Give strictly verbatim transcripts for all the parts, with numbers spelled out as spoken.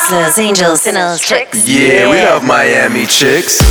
Hustlers, angels, sinners, tricks. Yeah, we love Miami chicks.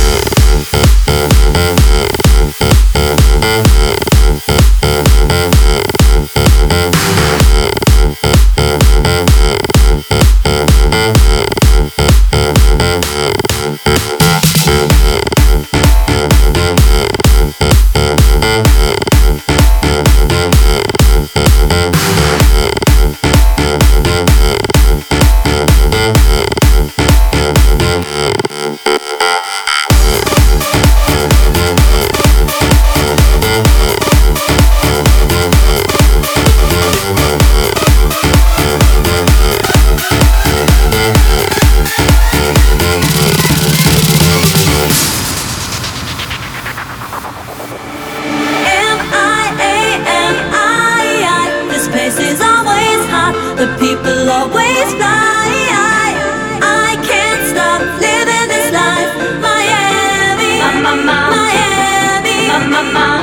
The people always fly. I can't stop living this life. Miami, Miami, Miami.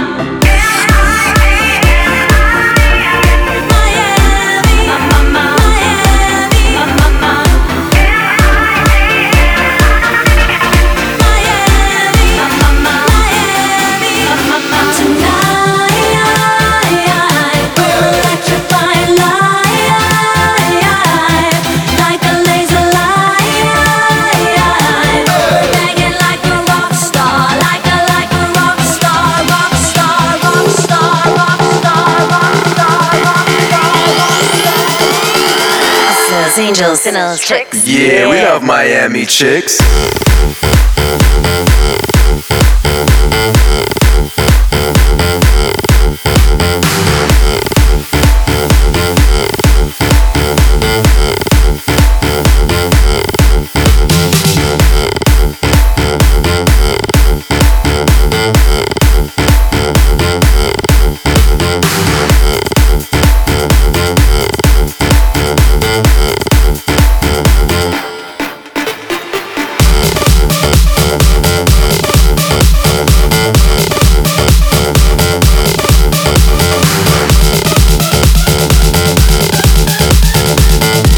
Angels, sinners, tricks. Yeah, we love Miami chicks.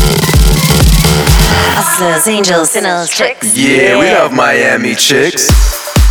Hustlers, angels, sinners, tricks. Yeah, we love Miami chicks.